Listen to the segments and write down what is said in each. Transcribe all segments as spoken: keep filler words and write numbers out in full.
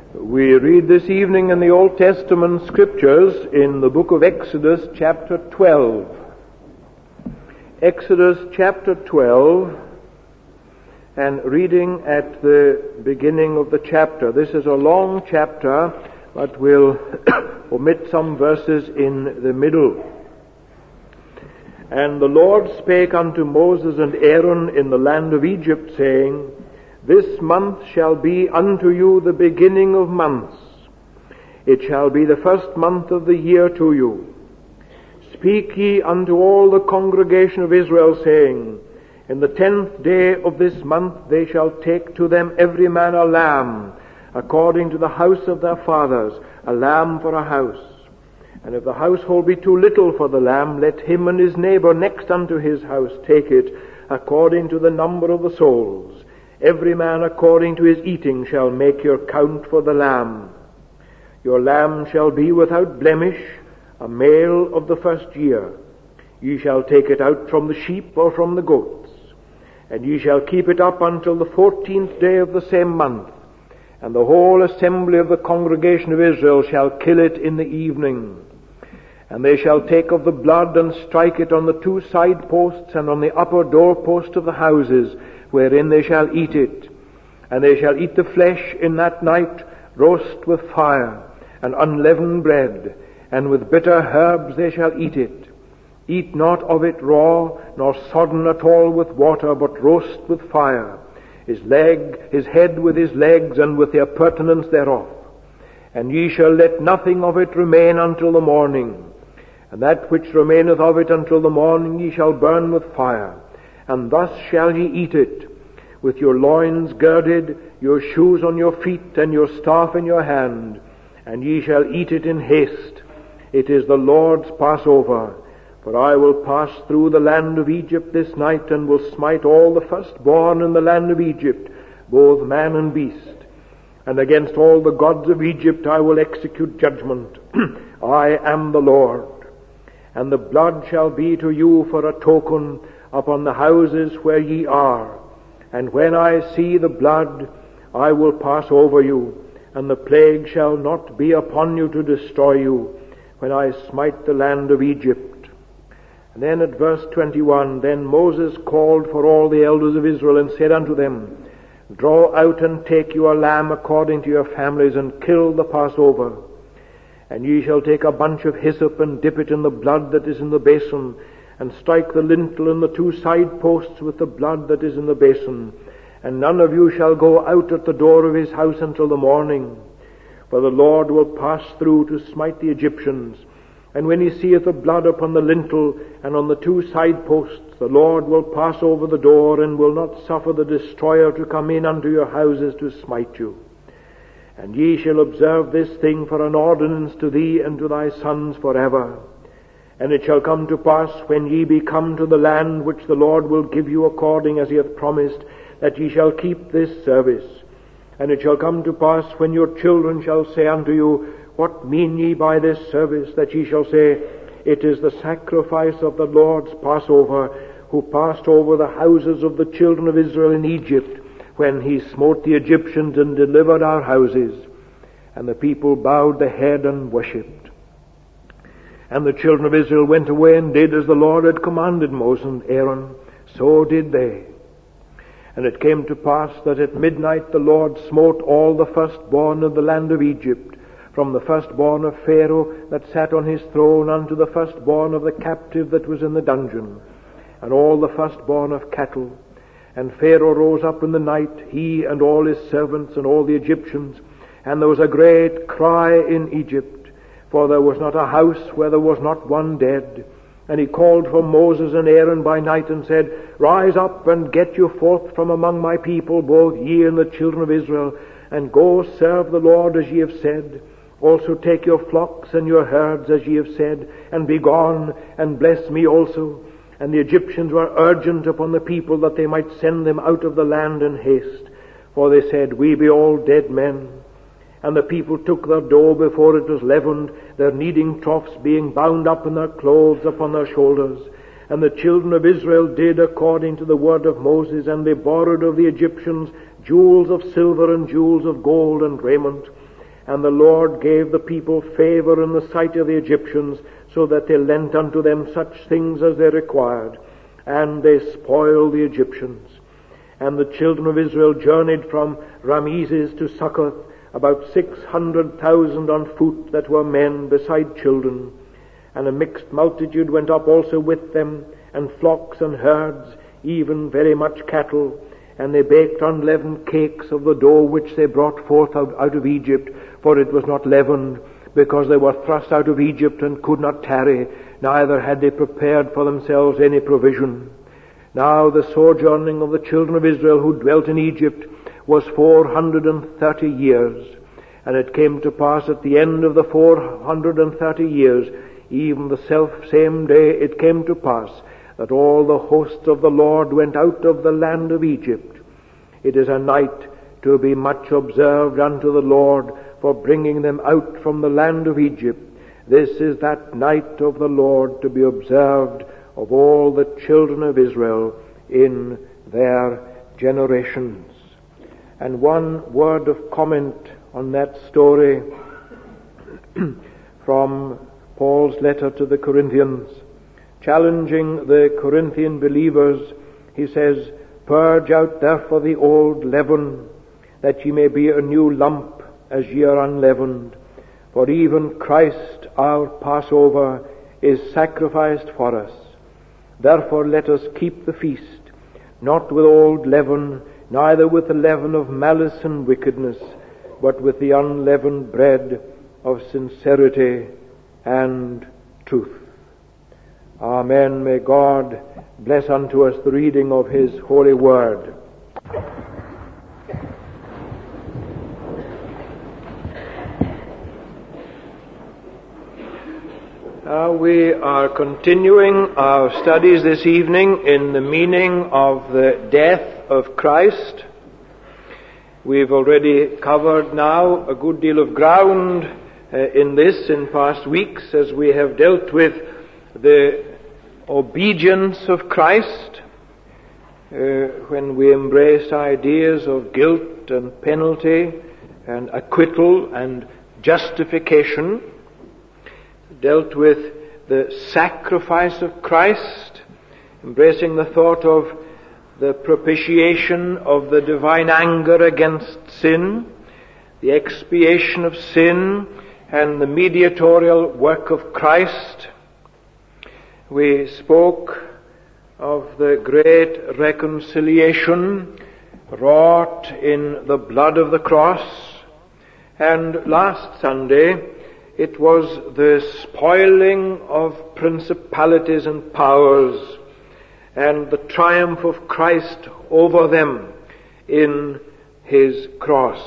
We read this evening in the Old Testament Scriptures in the book of Exodus chapter twelve. Exodus chapter twelve, and reading at the beginning of the chapter. This is a long chapter, but we'll omit some verses in the middle. And the Lord spake unto Moses and Aaron in the land of Egypt, saying, This month shall be unto you the beginning of months. It shall be the first month of the year to you. Speak ye unto all the congregation of Israel, saying, In the tenth day of this month they shall take to them every man a lamb, according to the house of their fathers, a lamb for a house. And if the household be too little for the lamb, let him and his neighbor next unto his house take it, according to the number of the souls. Every man according to his eating shall make your count for the lamb. Your lamb shall be without blemish, a male of the first year. Ye shall take it out from the sheep or from the goats. And ye shall keep it up until the fourteenth day of the same month. And the whole assembly of the congregation of Israel shall kill it in the evening. And they shall take of the blood and strike it on the two side posts and on the upper doorpost of the houses, wherein they shall eat it. And they shall eat the flesh in that night, roast with fire, and unleavened bread, and with bitter herbs they shall eat it. Eat not of it raw, nor sodden at all with water, but roast with fire, his leg, his head with his legs, and with the appurtenance thereof. And ye shall let nothing of it remain until the morning. And that which remaineth of it until the morning ye shall burn with fire. And thus shall ye eat it, with your loins girded, your shoes on your feet, and your staff in your hand. And ye shall eat it in haste. It is the Lord's Passover. For I will pass through the land of Egypt this night, and will smite all the firstborn in the land of Egypt, both man and beast. And against all the gods of Egypt I will execute judgment. I am the Lord. And the blood shall be to you for a token upon the houses where ye are. And when I see the blood, I will pass over you, and the plague shall not be upon you to destroy you, when I smite the land of Egypt. And then at verse twenty-one, Then Moses called for all the elders of Israel, and said unto them, Draw out and take you a lamb according to your families, and kill the Passover. And ye shall take a bunch of hyssop, and dip it in the blood that is in the basin, and strike the lintel and the two side posts with the blood that is in the basin. And none of you shall go out at the door of his house until the morning. For the Lord will pass through to smite the Egyptians. And when he seeth the blood upon the lintel and on the two side posts, the Lord will pass over the door, and will not suffer the destroyer to come in unto your houses to smite you. And ye shall observe this thing for an ordinance to thee and to thy sons forever. And it shall come to pass, when ye be come to the land which the Lord will give you according as he hath promised, that ye shall keep this service. And it shall come to pass, when your children shall say unto you, What mean ye by this service? That ye shall say, It is the sacrifice of the Lord's Passover, who passed over the houses of the children of Israel in Egypt, when he smote the Egyptians and delivered our houses. And the people bowed the head and worshipped. And the children of Israel went away and did as the Lord had commanded Moses and Aaron. So did they. And it came to pass that at midnight the Lord smote all the firstborn of the land of Egypt, from the firstborn of Pharaoh that sat on his throne unto the firstborn of the captive that was in the dungeon, and all the firstborn of cattle. And Pharaoh rose up in the night, he and all his servants and all the Egyptians, and there was a great cry in Egypt, for there was not a house where there was not one dead. And he called for Moses and Aaron by night, and said, Rise up and get you forth from among my people, both ye and the children of Israel, and go serve the Lord as ye have said. Also take your flocks and your herds as ye have said, and be gone, and bless me also. And the Egyptians were urgent upon the people that they might send them out of the land in haste. For they said, We be all dead men. And the people took their dough before it was leavened, their kneading troughs being bound up in their clothes upon their shoulders. And the children of Israel did according to the word of Moses, and they borrowed of the Egyptians jewels of silver and jewels of gold and raiment. And the Lord gave the people favor in the sight of the Egyptians, so that they lent unto them such things as they required. And they spoiled the Egyptians. And the children of Israel journeyed from Rameses to Succoth, about six hundred thousand on foot that were men beside children. And a mixed multitude went up also with them, and flocks and herds, even very much cattle. And they baked unleavened cakes of the dough which they brought forth out, out of Egypt, for it was not leavened, because they were thrust out of Egypt and could not tarry, neither had they prepared for themselves any provision. Now the sojourning of the children of Israel who dwelt in Egypt was four hundred and thirty years. And it came to pass at the end of the four hundred and thirty years, even the self same day it came to pass, that all the hosts of the Lord went out of the land of Egypt. It is a night to be much observed unto the Lord, for bringing them out from the land of Egypt. This is that night of the Lord to be observed of all the children of Israel in their generations. And one word of comment on that story from Paul's letter to the Corinthians. Challenging the Corinthian believers, he says, "Purge out therefore the old leaven, that ye may be a new lump, as ye are unleavened. For even Christ our Passover is sacrificed for us. Therefore let us keep the feast, not with old leaven, neither with the leaven of malice and wickedness, but with the unleavened bread of sincerity and truth." Amen. May God bless unto us the reading of His holy word. Uh, we are continuing our studies this evening in the meaning of the death of Christ. We've already covered now a good deal of ground uh, in this in past weeks, as we have dealt with the obedience of Christ, uh, when we embrace ideas of guilt and penalty and acquittal and justification. Dealt with the sacrifice of Christ, embracing the thought of the propitiation of the divine anger against sin, the expiation of sin, and the mediatorial work of Christ. We spoke of the great reconciliation wrought in the blood of the cross, and last Sunday it was the spoiling of principalities and powers and the triumph of Christ over them in His cross.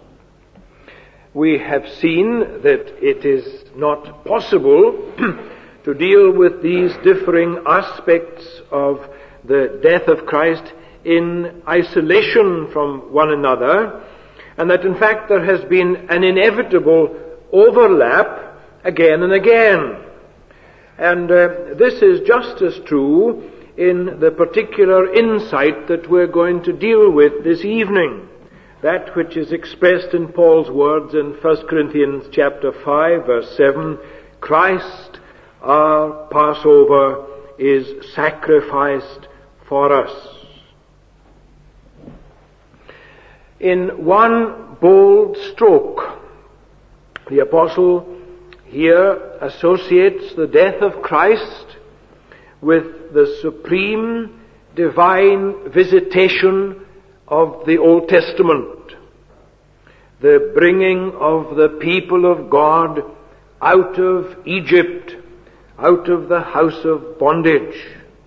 We have seen that it is not possible to deal with these differing aspects of the death of Christ in isolation from one another, and that in fact there has been an inevitable overlap again and again. And uh, this is just as true in the particular insight that we're going to deal with this evening, that which is expressed in Paul's words in First Corinthians chapter five, verse seven, "Christ our Passover is sacrificed for us." In one bold stroke, the apostle here associates the death of Christ with the supreme divine visitation of the Old Testament, the bringing of the people of God out of Egypt, out of the house of bondage.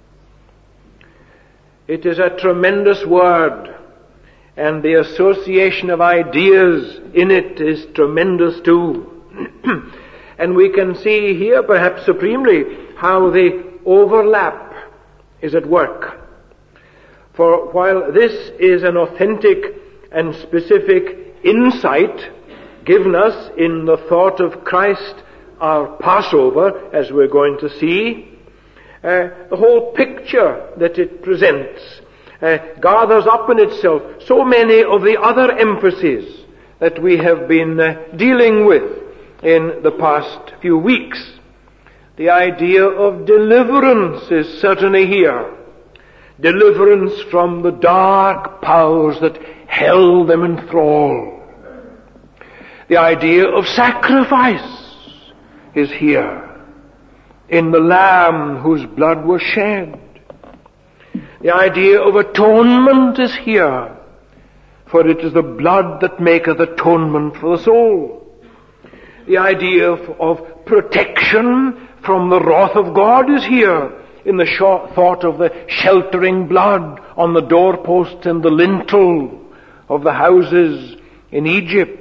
It is a tremendous word, and the association of ideas in it is tremendous too. And we can see here, perhaps supremely, how the overlap is at work. For while this is an authentic and specific insight given us in the thought of Christ our Passover, as we're going to see, uh, the whole picture that it presents uh, gathers up in itself so many of the other emphases that we have been uh, dealing with in the past few weeks. The idea of deliverance is certainly here. Deliverance from the dark powers that held them in thrall. The idea of sacrifice is here, in the Lamb whose blood was shed. The idea of atonement is here, for it is the blood that maketh atonement for the soul. The idea of, of protection from the wrath of God is here, in the short thought of the sheltering blood on the doorposts and the lintel of the houses in Egypt.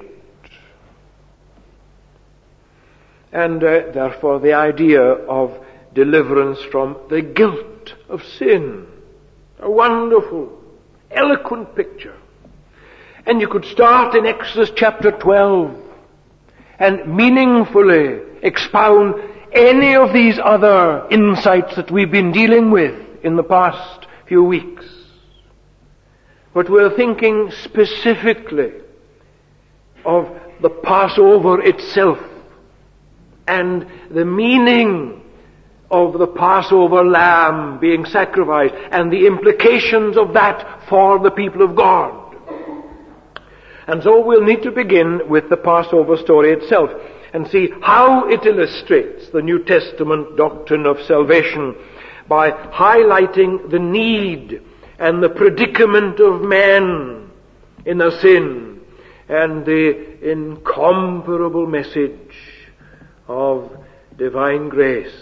And uh, therefore the idea of deliverance from the guilt of sin. A wonderful, eloquent picture. And you could start in Exodus chapter twelve and meaningfully expound any of these other insights that we've been dealing with in the past few weeks. But we're thinking specifically of the Passover itself and the meaning of the Passover lamb being sacrificed and the implications of that for the people of God. And so we'll need to begin with the Passover story itself and see how it illustrates the New Testament doctrine of salvation by highlighting the need and the predicament of man in their sin and the incomparable message of divine grace.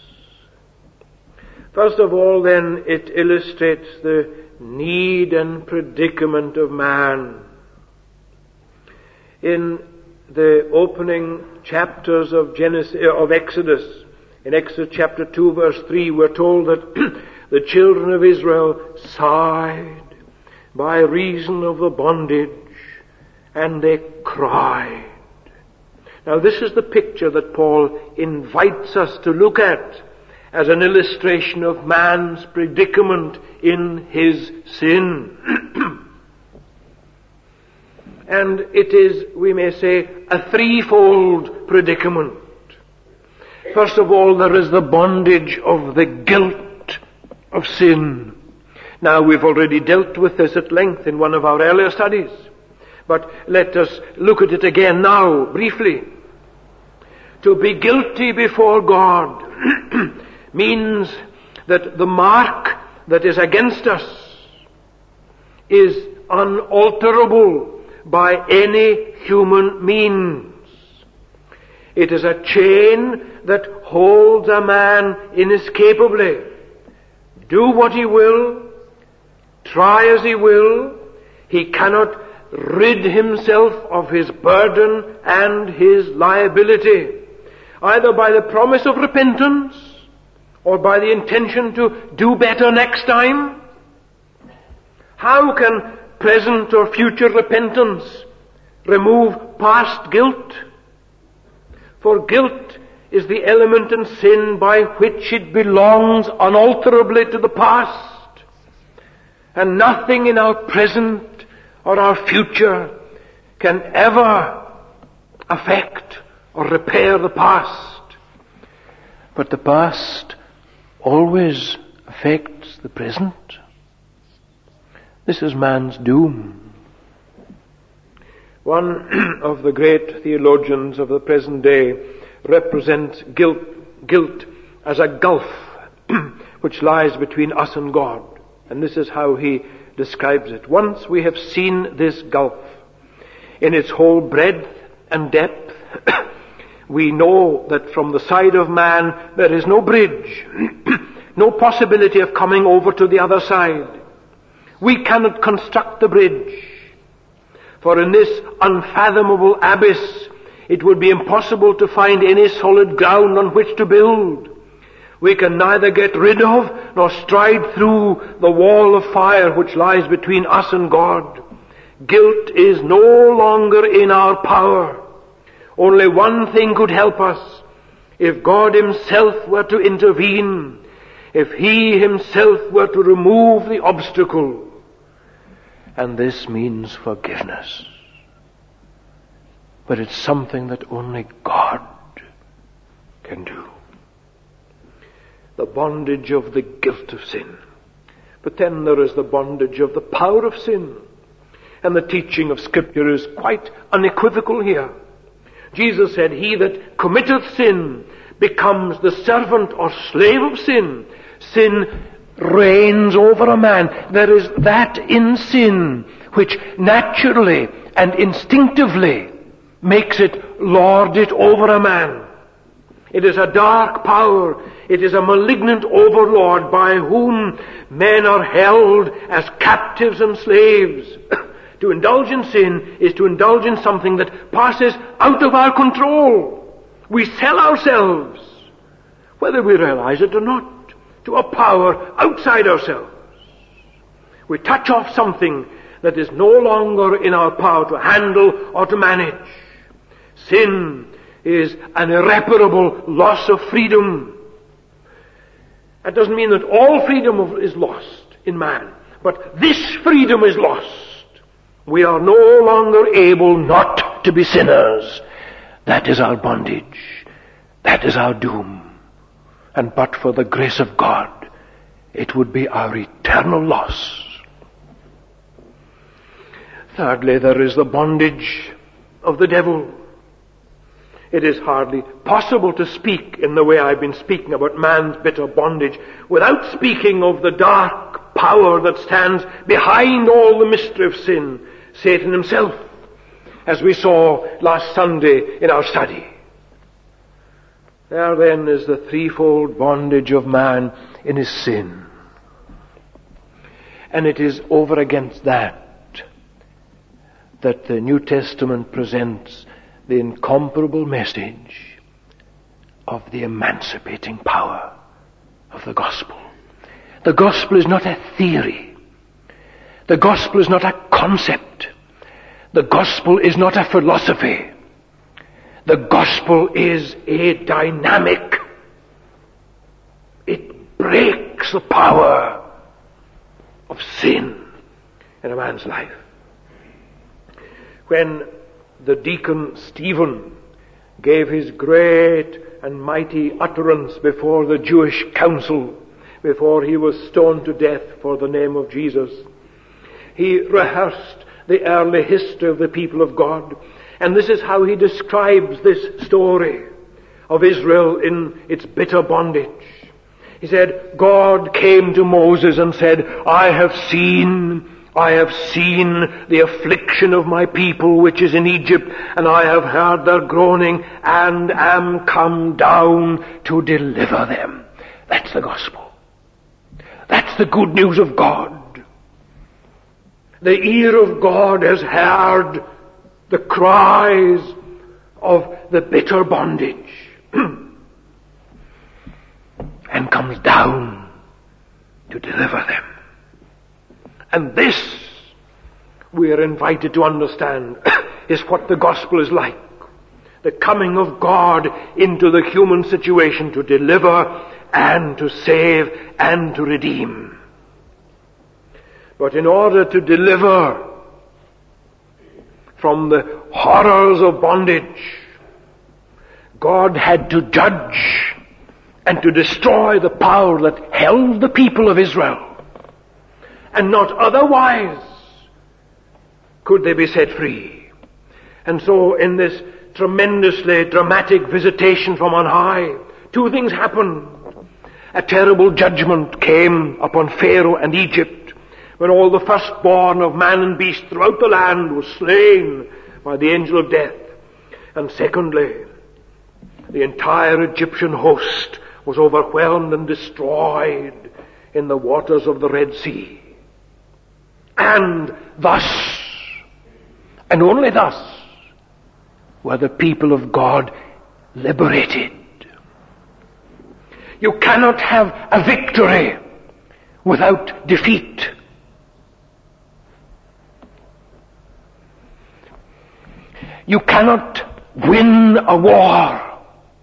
First of all, then, it illustrates the need and predicament of man. In the opening chapters of Genesis, of Exodus, in Exodus chapter two, verse three, we're told that the children of Israel sighed by reason of the bondage, and they cried. Now this is the picture that Paul invites us to look at as an illustration of man's predicament in his sin. And it is, we may say, a threefold predicament. First of all, there is the bondage of the guilt of sin. Now, we've already dealt with this at length in one of our earlier studies, but let us look at it again now, briefly. To be guilty before God means that the mark that is against us is unalterable by any human means. It is a chain that holds a man inescapably. Do what he will, try as he will, he cannot rid himself of his burden and his liability, either by the promise of repentance or by the intention to do better next time. How can present or future repentance remove past guilt? For guilt is the element in sin by which it belongs unalterably to the past, and nothing in our present or our future can ever affect or repair the past. But the past always affects the present. This is man's doom. One of the great theologians of the present day represents guilt, guilt as a gulf which lies between us and God. And this is how he describes it. Once we have seen this gulf in its whole breadth and depth, we know that from the side of man there is no bridge, no possibility of coming over to the other side. We cannot construct the bridge, for in this unfathomable abyss it would be impossible to find any solid ground on which to build. We can neither get rid of nor stride through the wall of fire which lies between us and God. Guilt is no longer in our power. Only one thing could help us: if God himself were to intervene, if he himself were to remove the obstacle. And this means forgiveness. but it's something that only God can do. The bondage of the guilt of sin. But then there is the bondage of the power of sin. And the teaching of Scripture is quite unequivocal here. Jesus said, he that committeth sin becomes the servant or slave of sin. Sin reigns over a man. There is that in sin which naturally and instinctively makes it lord it over a man. It is a dark power. It is a malignant overlord by whom men are held as captives and slaves. To indulge in sin is to indulge in something that passes out of our control. We sell ourselves, whether we realize it or not, to a power outside ourselves. We touch off something that is no longer in our power to handle or to manage. Sin is an irreparable loss of freedom. That doesn't mean that all freedom of, is lost in man, but this freedom is lost. We are no longer able not to be sinners. That is our bondage. That is our doom. And but for the grace of God, it would be our eternal loss. Thirdly, there is the bondage of the devil. It is hardly possible to speak in the way I've been speaking about man's bitter bondage without speaking of the dark power that stands behind all the mystery of sin, Satan himself, as we saw last Sunday in our study. There then is the threefold bondage of man in his sin. And it is over against that that the New Testament presents the incomparable message of the emancipating power of the gospel. The gospel is not a theory. The gospel is not a concept. The gospel is not a philosophy. The gospel is a dynamic. It breaks the power of sin in a man's life. When the deacon Stephen gave his great and mighty utterance before the Jewish council, before he was stoned to death for the name of Jesus, he rehearsed the early history of the people of God. And this is how he describes this story of Israel in its bitter bondage. He said, God came to Moses and said, I have seen I have seen the affliction of my people which is in Egypt, and I have heard their groaning, and am come down to deliver them. That's the gospel. That's the good news of God. The ear of God has heard the cries of the bitter bondage and comes down to deliver them. And this, we are invited to understand, is what the gospel is like. The coming of God into the human situation to deliver and to save and to redeem. But in order to deliver from the horrors of bondage, God had to judge and to destroy the power that held the people of Israel. And not otherwise could they be set free. And so in this tremendously dramatic visitation from on high, two things happened. A terrible judgment came upon Pharaoh and Egypt, when all the firstborn of man and beast throughout the land was slain by the angel of death. And secondly, the entire Egyptian host was overwhelmed and destroyed in the waters of the Red Sea. And thus, and only thus, were the people of God liberated. You cannot have a victory without defeat. You cannot win a war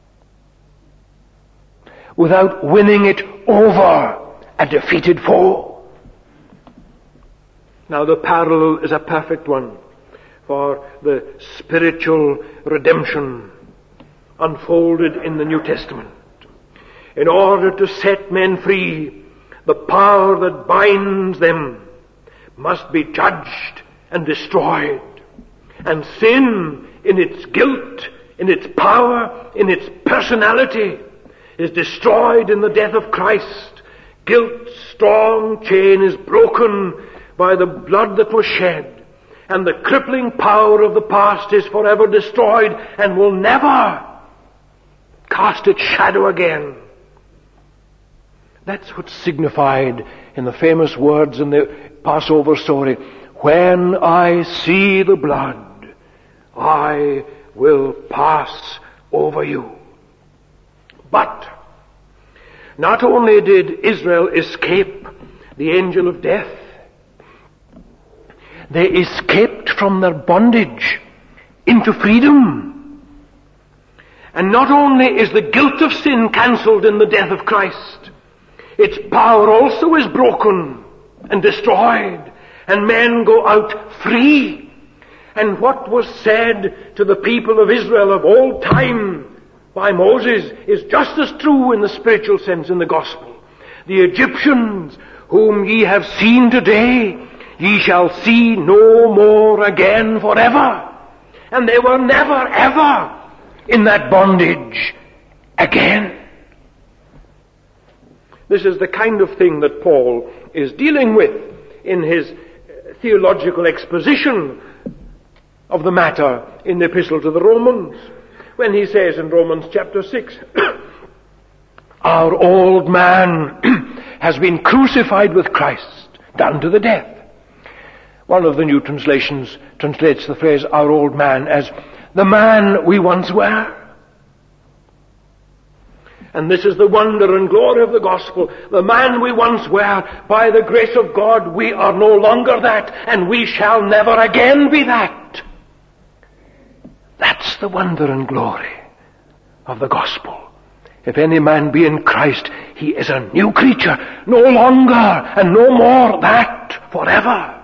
without winning it over a defeated foe. Now the parallel is a perfect one. for the spiritual redemption unfolded in the New Testament. In order to set men free, the power that binds them must be judged and destroyed. And sin, in its guilt, in its power, in its personality, is destroyed in the death of Christ. Guilt's strong chain is broken by the blood that was shed, and the crippling power of the past is forever destroyed and will never cast its shadow again. That's what's signified in the famous words in the Passover story. When I see the blood, I will pass over you. But not only did Israel escape the angel of death, they escaped from their bondage into freedom. And not only is the guilt of sin cancelled in the death of Christ, its power also is broken and destroyed, and men go out free. And what was said to the people of Israel of old time by Moses is just as true in the spiritual sense in the gospel. The Egyptians whom ye have seen today, ye shall see no more again forever. And they were never ever in that bondage again. This is the kind of thing that Paul is dealing with in his theological exposition of the matter in the Epistle to the Romans, when he says in Romans chapter six, our old man has been crucified with Christ, done to the death. One of the new translations translates the phrase our old man as the man we once were. And this is the wonder and glory of the gospel. The man we once were, by the grace of God, we are no longer that, and we shall never again be that. That's the wonder and glory of the gospel. If any man be in Christ, he is a new creature, no longer and no more that forever.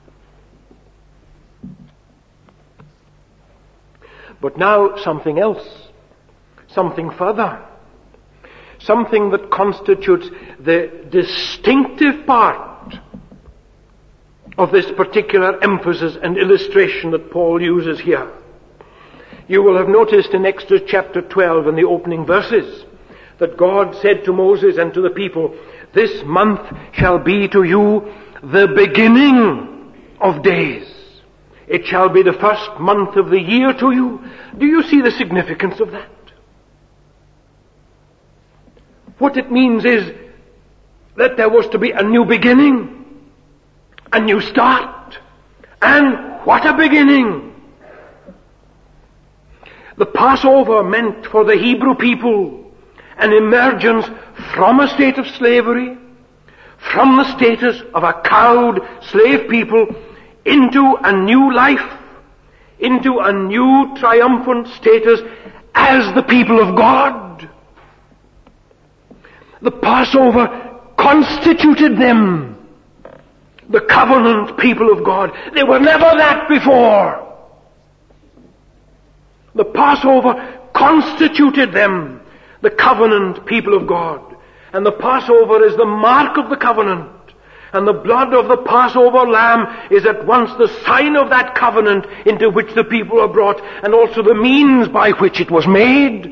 But now something else, something further. Something that constitutes the distinctive part of this particular emphasis and illustration that Paul uses here. You will have noticed in Exodus chapter twelve in the opening verses that God said to Moses and to the people, this month shall be to you the beginning of days. It shall be the first month of the year to you. Do you see the significance of that? What it means is that there was to be a new beginning, a new start. And what a beginning! The Passover meant for the Hebrew people an emergence from a state of slavery, from the status of a cowed slave people, into a new life, into a new triumphant status as the people of God. The Passover constituted them the covenant people of God. They were never that before. The Passover constituted them the covenant people of God. And the Passover is the mark of the covenant. And the blood of the Passover lamb is at once the sign of that covenant into which the people are brought, and also the means by which it was made.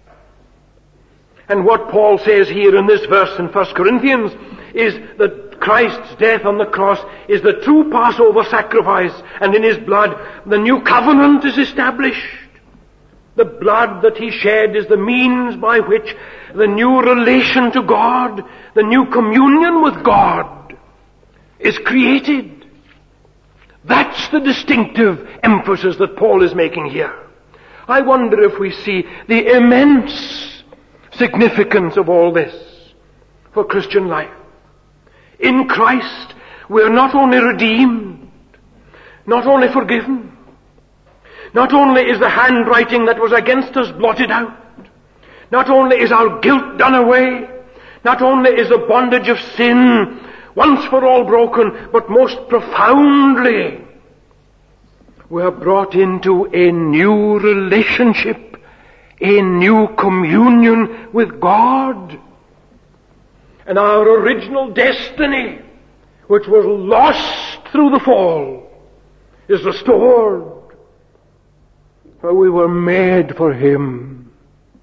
And what Paul says here in this verse in First Corinthians is that Christ's death on the cross is the true Passover sacrifice, and in his blood the new covenant is established. The blood that he shed is the means by which the new relation to God, the new communion with God, is created. That's the distinctive emphasis that Paul is making here. I wonder if we see the immense significance of all this for Christian life. In Christ, we are not only redeemed, not only forgiven, not only is the handwriting that was against us blotted out, not only is our guilt done away, not only is the bondage of sin once for all broken, but most profoundly, We are brought into a new relationship, a new communion with God. And our original destiny, which was lost through the fall, is restored. For we were made for Him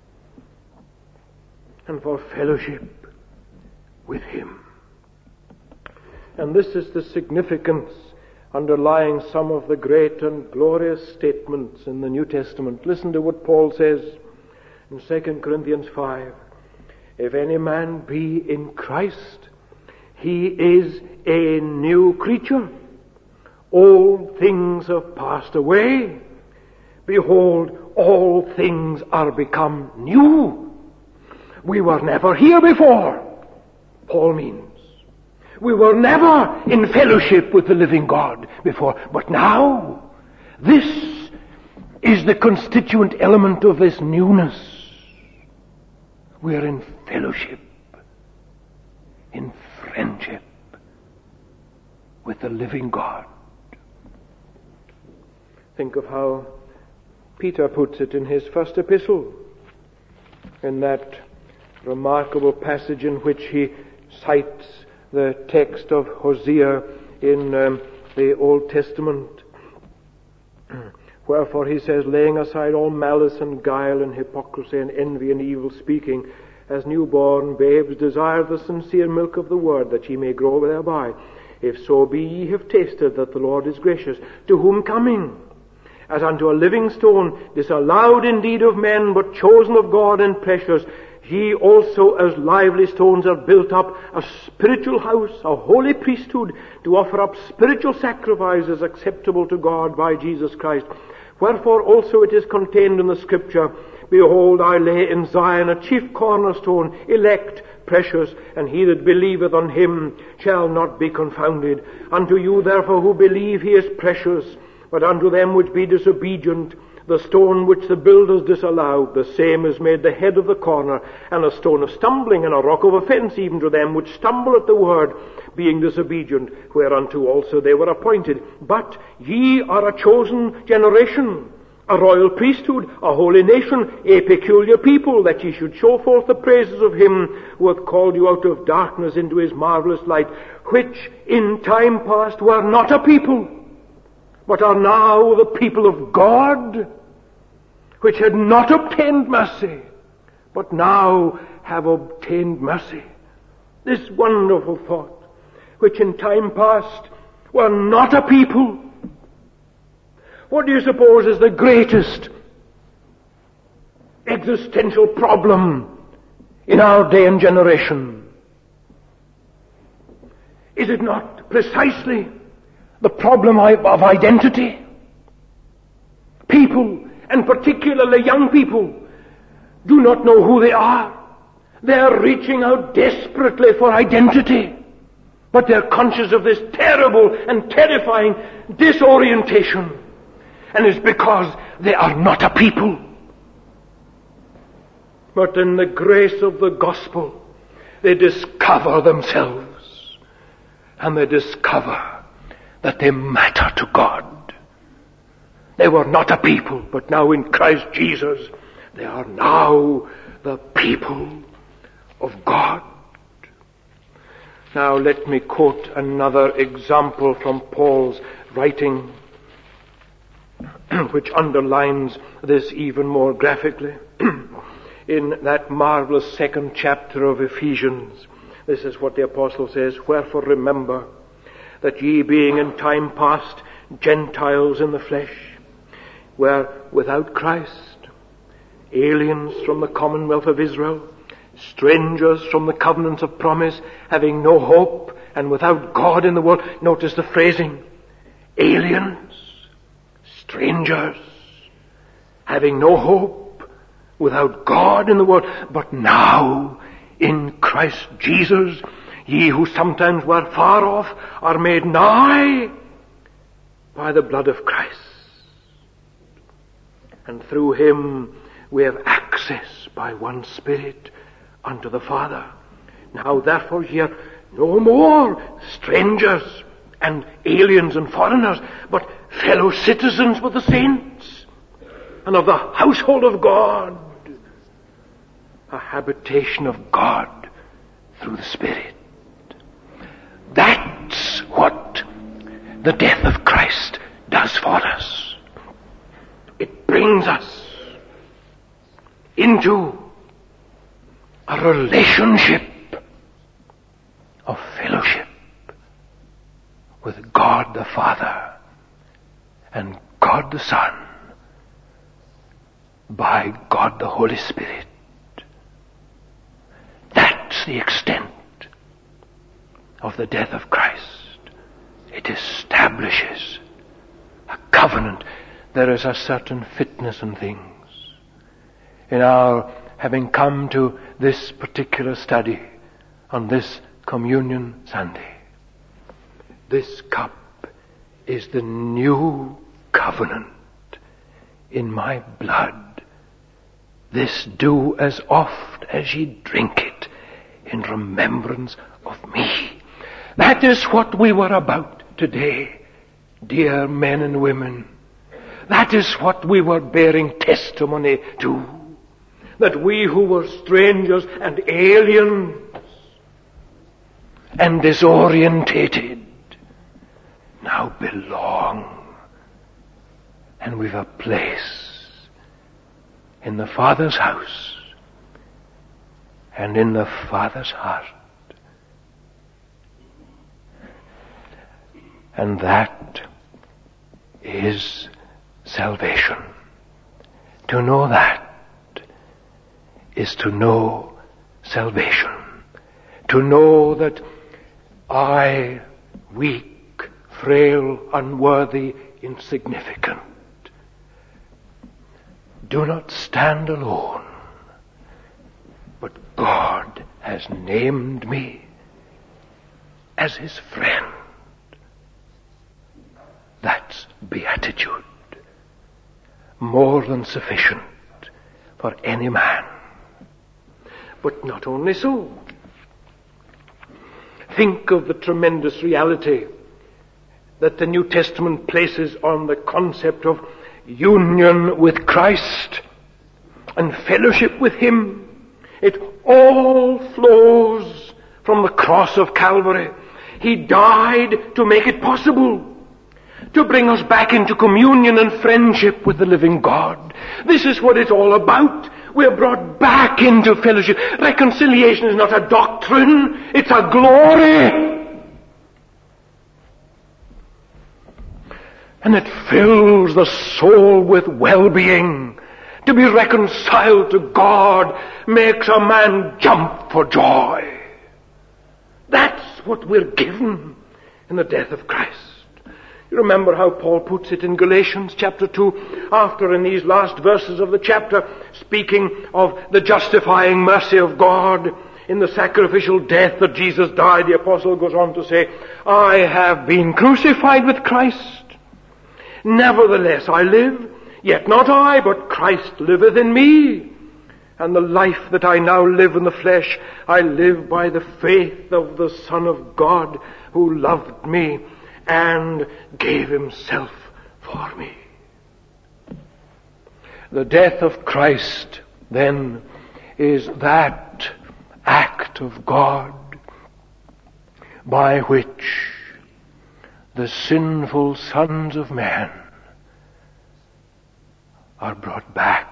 and for fellowship with Him. And this is the significance underlying some of the great and glorious statements in the New Testament. Listen to what Paul says in Second Corinthians five. If any man be in Christ, he is a new creature. All things have passed away. Behold, all things are become new. We were never here before, Paul means. We were never in fellowship with the living God before. But now, this is the constituent element of this newness. We are in fellowship, in friendship with the living God. Think of how Peter puts it in his first epistle, in that remarkable passage in which he cites the text of Hosea in um, the Old Testament. Wherefore he says, laying aside all malice and guile and hypocrisy and envy and evil speaking, as newborn babes desire the sincere milk of the word, that ye may grow thereby. If so be ye have tasted that the Lord is gracious, to whom coming, as unto a living stone, disallowed indeed of men, but chosen of God and precious, ye also as lively stones are built up a spiritual house, a holy priesthood, to offer up spiritual sacrifices acceptable to God by Jesus Christ. Wherefore also it is contained in the Scripture, behold, I lay in Zion a chief cornerstone, elect, precious, and he that believeth on him shall not be confounded. Unto you therefore who believe he is precious, but unto them which be disobedient, the stone which the builders disallowed, the same is made the head of the corner, and a stone of stumbling, and a rock of offense even to them which stumble at the word, being disobedient, whereunto also they were appointed. But ye are a chosen generation, a royal priesthood, a holy nation, a peculiar people, that ye should show forth the praises of him who hath called you out of darkness into his marvelous light, which in time past were not a people, but are now the people of God, which had not obtained mercy, but now have obtained mercy. This wonderful thought, which in time past were not a people. What do you suppose is the greatest existential problem in our day and generation? Is it not precisely the problem of identity? People, and particularly young people, do not know who they are. They are reaching out desperately for identity, but they are conscious of this terrible and terrifying disorientation, and it's because they are not a people. But in the grace of the gospel, they discover themselves, and they discover that they matter to God. They were not a people, but now in Christ Jesus, they are now the people of God. Now let me quote another example from Paul's writing, which underlines this even more graphically. In that marvelous second chapter of Ephesians, this is what the apostle says, wherefore remember that ye being in time past Gentiles in the flesh, were without Christ, aliens from the commonwealth of Israel, strangers from the covenants of promise, having no hope, and without God in the world. Notice the phrasing. Aliens, strangers, having no hope, without God in the world. But now, in Christ Jesus, ye who sometimes were far off are made nigh by the blood of Christ. And through him we have access by one Spirit unto the Father. Now therefore ye are no more strangers and aliens and foreigners, but fellow citizens with the saints, and of the household of God, a habitation of God through the Spirit. That's what the death of Christ does for us. It brings us into a relationship of fellowship with God the Father and God the Son by God the Holy Spirit. That's the extent of the death of Christ. It establishes a covenant. There is a certain fitness in things. In our having come to this particular study on this Communion Sunday, this cup is the new covenant in my blood. This do as oft as ye drink it in remembrance of me. That is what we were about today, dear men and women. That is what we were bearing testimony to. That we who were strangers and aliens and disorientated now belong. And we've a place in the Father's house and in the Father's heart. And that is salvation. To know that is to know salvation. To know that I, weak, frail, unworthy, insignificant, do not stand alone, but God has named me as His friend. That's beatitude, more than sufficient for any man. But not only so. Think of the tremendous reality that the New Testament places on the concept of union with Christ and fellowship with Him. It all flows from the cross of Calvary. He died to make it possible, to bring us back into communion and friendship with the living God. This is what it's all about. We're brought back into fellowship. Reconciliation is not a doctrine, it's a glory. And it fills the soul with well-being. To be reconciled to God makes a man jump for joy. That's what we're given in the death of Christ. You remember how Paul puts it in Galatians chapter two, after in these last verses of the chapter, speaking of the justifying mercy of God in the sacrificial death that Jesus died, the apostle goes on to say, I have been crucified with Christ. Nevertheless I live, yet not I, but Christ liveth in me. And the life that I now live in the flesh, I live by the faith of the Son of God, who loved me and gave Himself for me. The death of Christ, then, is that act of God by which the sinful sons of man are brought back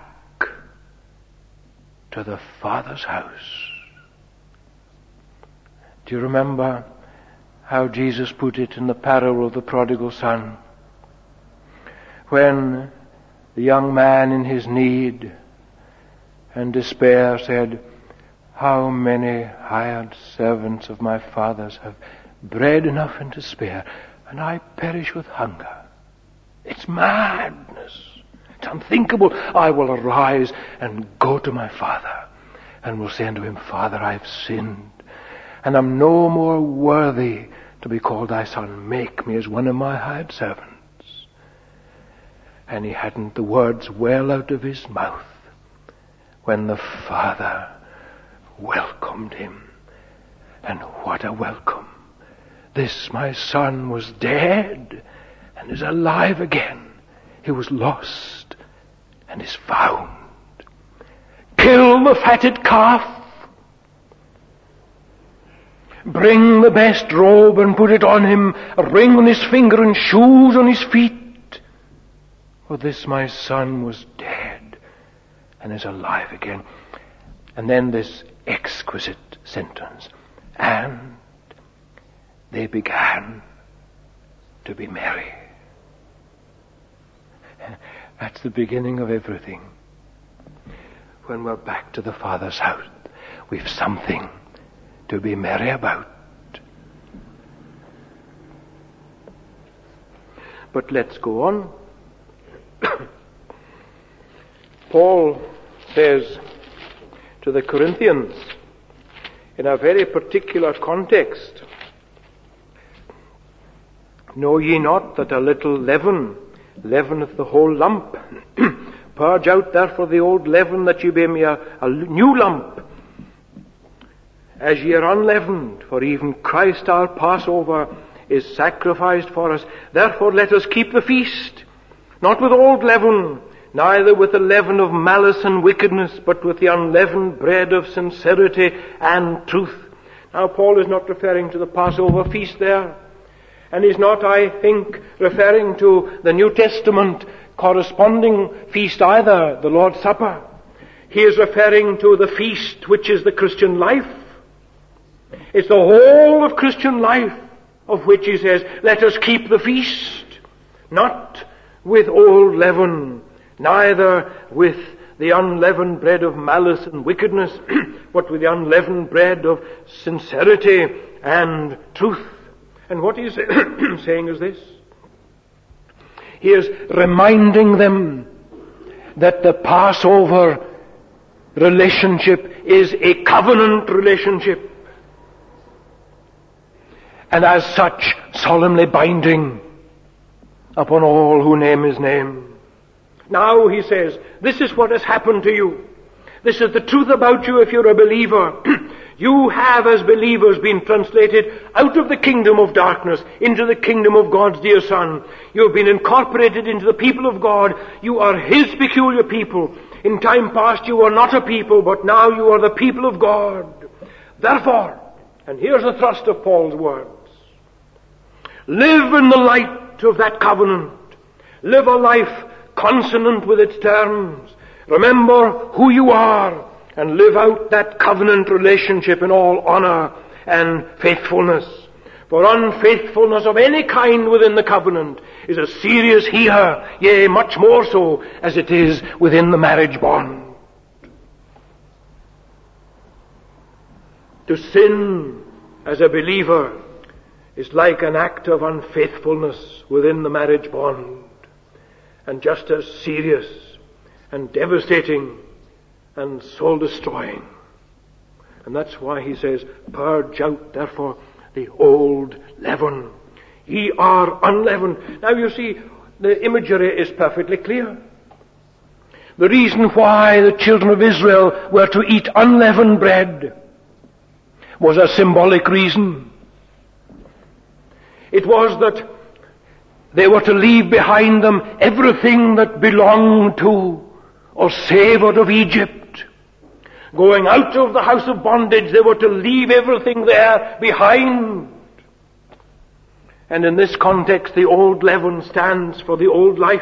to the Father's house. Do you remember how Jesus put it in the parable of the prodigal son? When the young man in his need and despair said, how many hired servants of my father's have bread enough and to spare, and I perish with hunger. It's madness. It's unthinkable. I will arise and go to my father and will say unto him, Father, I've sinned, and am no more worthy to be called thy son. Make me as one of my hired servants. And he hadn't the words well out of his mouth when the Father welcomed him. And what a welcome. This my son was dead and is alive again. He was lost and is found. Kill the fatted calf. Bring the best robe and put it on him, a ring on his finger and shoes on his feet. For this my son was dead and is alive again. And then this exquisite sentence. And they began to be merry. That's the beginning of everything. When we're back to the Father's house, we've something to be merry about. But let's go on. Paul says to the Corinthians, in a very particular context, know ye not that a little leaven leaveneth the whole lump? Purge out therefore the old leaven, that ye be a, a new lump, as ye are unleavened. For even Christ our Passover is sacrificed for us. Therefore let us keep the feast, not with old leaven, neither with the leaven of malice and wickedness, but with the unleavened bread of sincerity and truth. Now Paul is not referring to the Passover feast there, and he's not, I think, referring to the New Testament corresponding feast either, the Lord's Supper. He is referring to the feast which is the Christian life. It's the whole of Christian life of which he says, let us keep the feast, not with old leaven, neither with the unleavened bread of malice and wickedness, but with the unleavened bread of sincerity and truth. And what he's saying is this. He is reminding them that the Passover relationship is a covenant relationship, and as such solemnly binding upon all who name his name. Now, he says, this is what has happened to you. This is the truth about you if you're a believer. You have, as believers, been translated out of the kingdom of darkness into the kingdom of God's dear Son. You have been incorporated into the people of God. You are His peculiar people. In time past you were not a people, but now you are the people of God. Therefore, and here's the thrust of Paul's words, live in the light of that covenant. Live a life consonant with its terms. Remember who you are, and live out that covenant relationship in all honor and faithfulness. For unfaithfulness of any kind within the covenant is as serious here, yea, much more so, as it is within the marriage bond. To sin as a believer is like an act of unfaithfulness within the marriage bond, and just as serious and devastating and soul-destroying. And that's why he says, purge out therefore the old leaven. Ye are unleavened. Now you see, the imagery is perfectly clear. The reason why the children of Israel were to eat unleavened bread was a symbolic reason. It was that they were to leave behind them everything that belonged to or savored of Egypt. Going out of the house of bondage, they were to leave everything there behind. And in this context, the old leaven stands for the old life.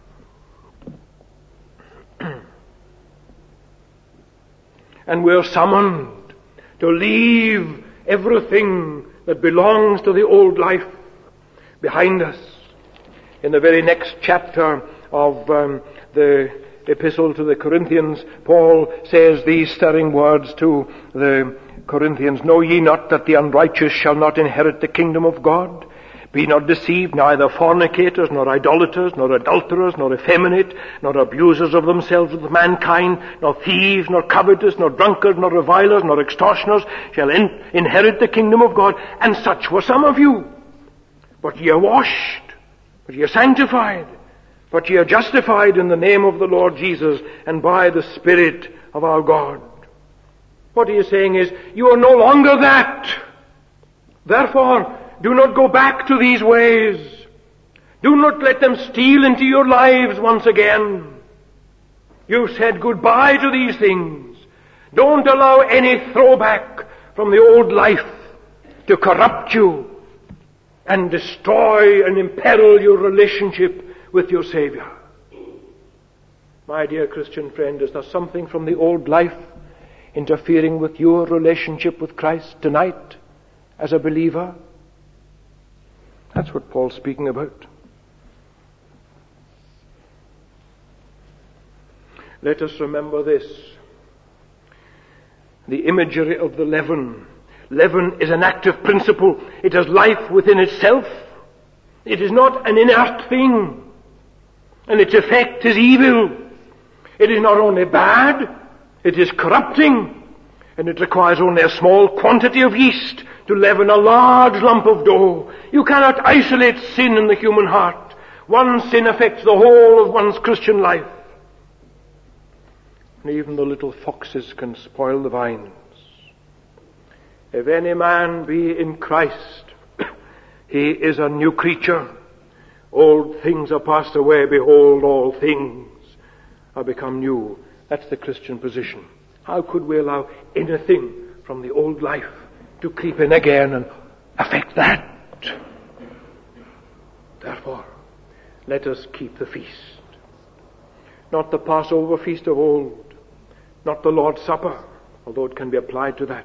And we're summoned to leave everything that belongs to the old life behind us. In the very next chapter of um, the Epistle to the Corinthians, Paul says these stirring words to the Corinthians, know ye not that the unrighteous shall not inherit the kingdom of God? Be not deceived, neither fornicators, nor idolaters, nor adulterers, nor effeminate, nor abusers of themselves with mankind, nor thieves, nor covetous, nor drunkards, nor revilers, nor extortioners shall in- inherit the kingdom of God. And such were some of you. But ye are washed, but ye are sanctified, but ye are justified in the name of the Lord Jesus and by the Spirit of our God. What he is saying is, you are no longer that. Therefore, do not go back to these ways. Do not let them steal into your lives once again. You've said goodbye to these things. Don't allow any throwback from the old life to corrupt you and destroy and imperil your relationship with your Savior. My dear Christian friend, is there something from the old life interfering with your relationship with Christ tonight as a believer? That's what Paul's speaking about. Let us remember this. The imagery of the leaven. Leaven is an active principle. It has life within itself. It is not an inert thing. And its effect is evil. It is not only bad, it is corrupting. And it requires only a small quantity of yeast to leaven a large lump of dough. You cannot isolate sin in the human heart. One sin affects the whole of one's Christian life. And even the little foxes can spoil the vines. If any man be in Christ, he is a new creature. Old things are passed away. Behold, all things are become new. That's the Christian position. How could we allow anything from the old life to creep in again and affect that? Therefore, let us keep the feast. Not the Passover feast of old, not the Lord's Supper, although it can be applied to that.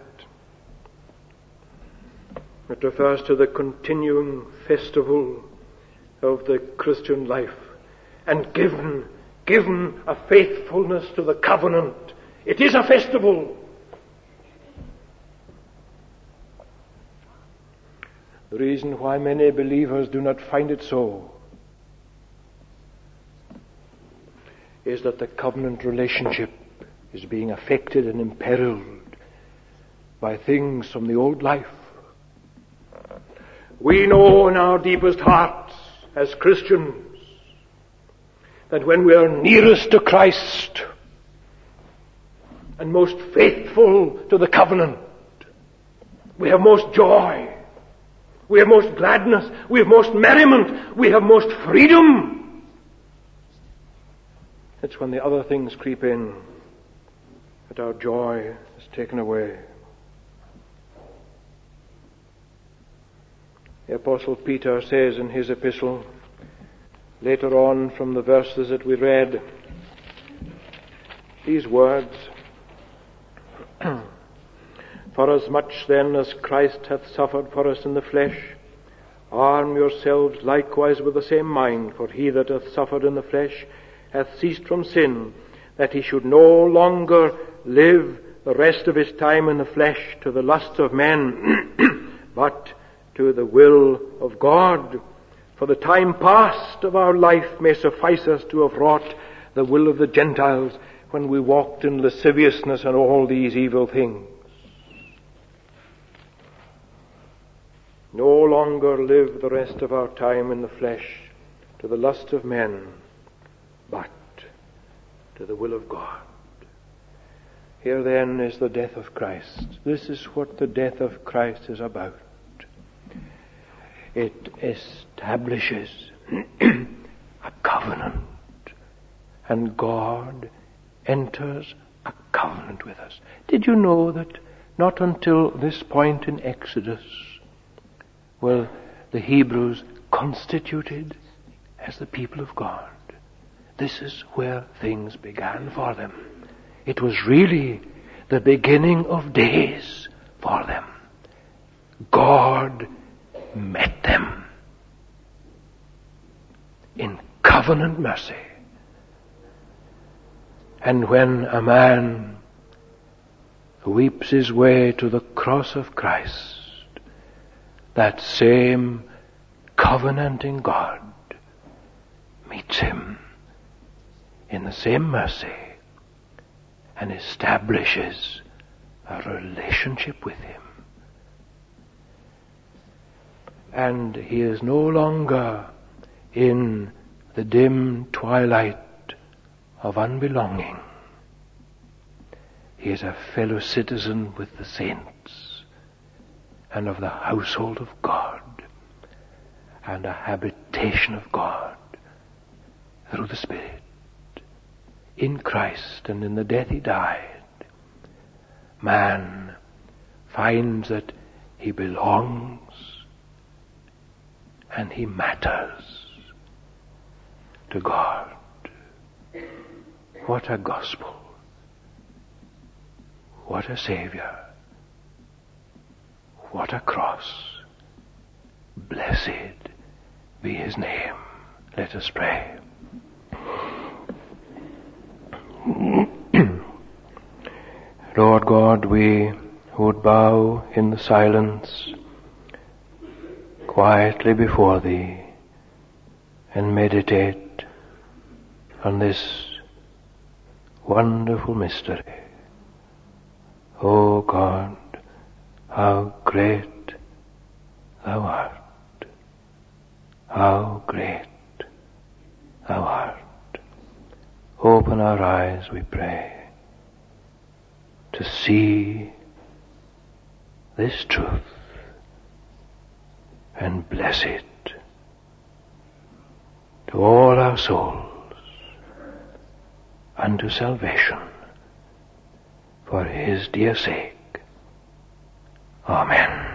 It refers to the continuing festival of the Christian life, and given, given a faithfulness to the covenant. It is a festival. The reason why many believers do not find it so is that the covenant relationship is being affected and imperiled by things from the old life. We know in our deepest hearts as Christians that when we are nearest to Christ and most faithful to the covenant, we have most joy, we have most gladness, we have most merriment, we have most freedom. It's when the other things creep in that our joy is taken away. The Apostle Peter says in his epistle, later on from the verses that we read, these words, Forasmuch then as Christ hath suffered for us in the flesh, arm yourselves likewise with the same mind, for he that hath suffered in the flesh hath ceased from sin, that he should no longer live the rest of his time in the flesh to the lusts of men, but to the will of God. For the time past of our life may suffice us to have wrought the will of the Gentiles when we walked in lasciviousness and all these evil things. No longer live the rest of our time in the flesh to the lust of men, but to the will of God. Here then is the death of Christ. This is what the death of Christ is about. It establishes a covenant, and God enters a covenant with us. Did you know that not until this point in Exodus were the Hebrews constituted as the people of God? This is where things began for them. It was really the beginning of days for them. God met them in covenant mercy. And when a man weeps his way to the cross of Christ, that same covenanting God meets him in the same mercy and establishes a relationship with him. And he is no longer in the dim twilight of unbelonging. He is a fellow citizen with the saints and of the household of God, and a habit visitation of God through the Spirit. In Christ and in the death he died, man finds that he belongs and he matters to God. What a gospel. What a Savior. What a cross. Blessed be his name. Let us pray. Lord God, we would bow in the silence quietly before thee and meditate on this wonderful mystery. O God, how great thou art, how great thou art. Open our eyes, we pray, to see this truth and bless it to all our souls unto salvation for his dear sake. Amen.